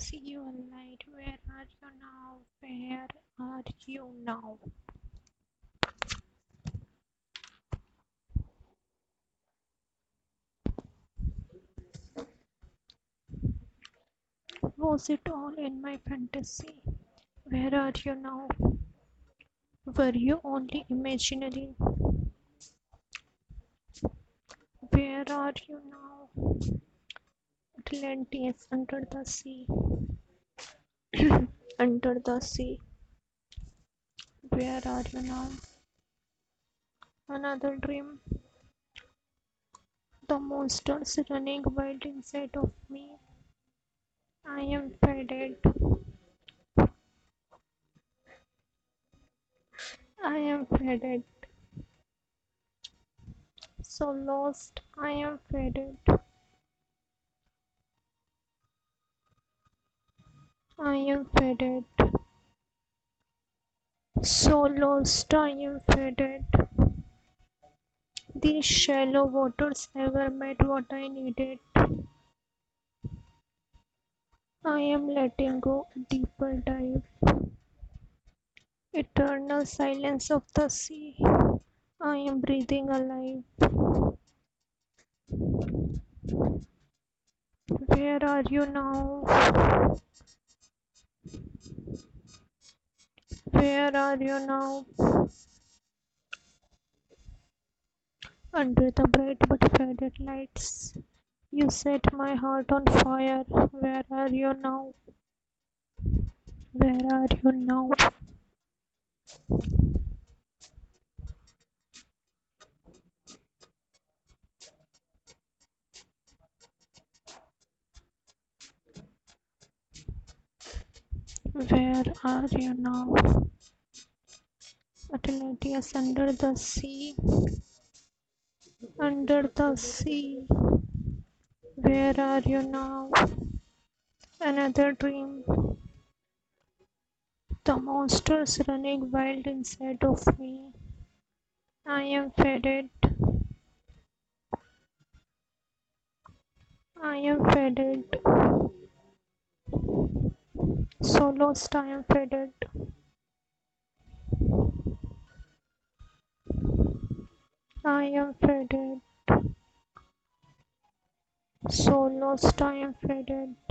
see you light. Where are you now? Where are you now? Was it all in my fantasy? Where are you now? Were you only imaginary? Where are you now? Atlantis under the sea. Under the sea. Where are you now? Another dream. The monsters running wild inside of me. I am faded. I am faded. So lost. I am faded. I am faded. So lost. I am faded. These shallow waters ever met what I needed. I am letting go a deeper dive. Eternal silence of the sea. I am breathing alive. Where are you now? Where are you now? Under the bright but faded lights, you set my heart on fire. Where are you now? Where are you now? Where are you now? Atlantis under the sea. Under the sea. Where are you now? Another dream. The monsters running wild inside of me. I am faded. I am faded. So lost I am faded. I am faded. So lost I am faded.